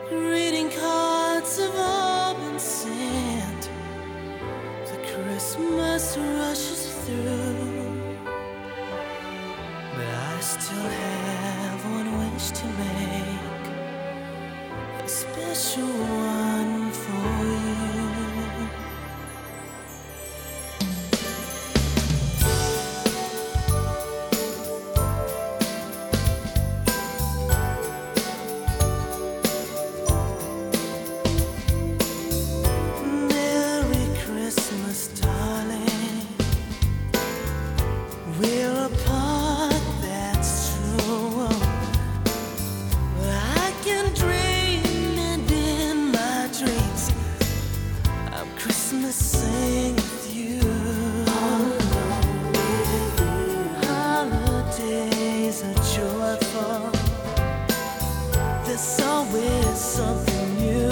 Reading cards have all been sent. The Christmas rushes through, but I still have one wish to make, a special one for you. We're apart, that's true, but I can dream, and in my dreams I'm Christmasing with you. All alone with you. Holidays are joyful, there's always something new.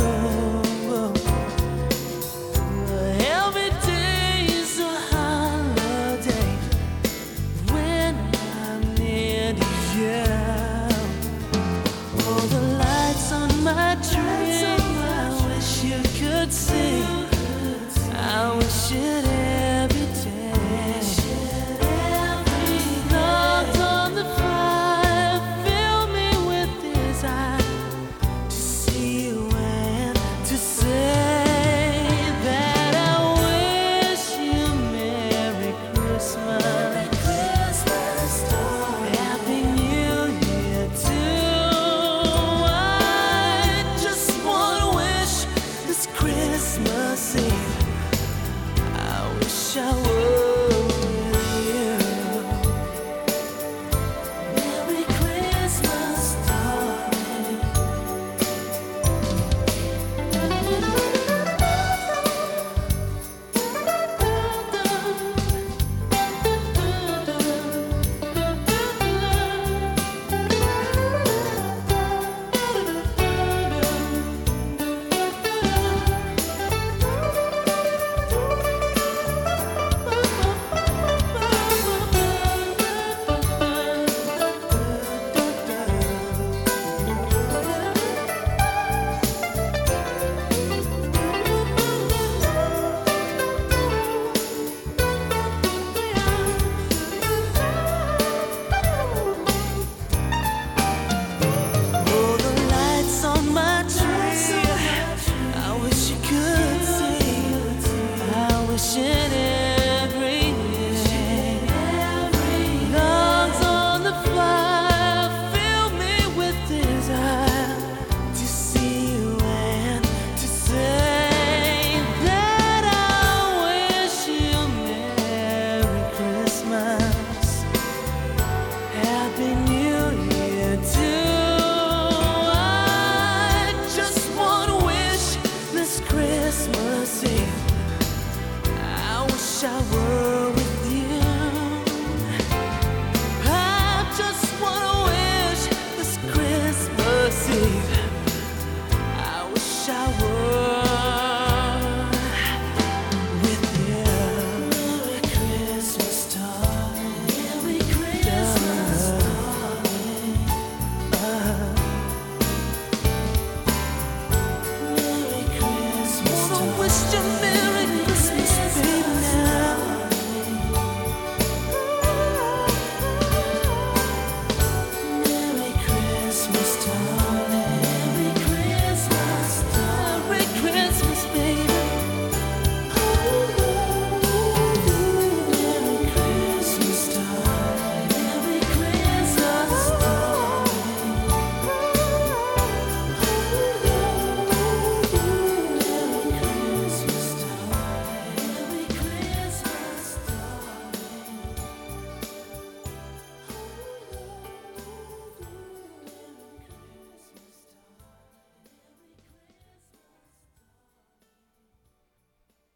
Every day's a holiday when I'm near to you. Oh, the lights on my tree, I wish you could see.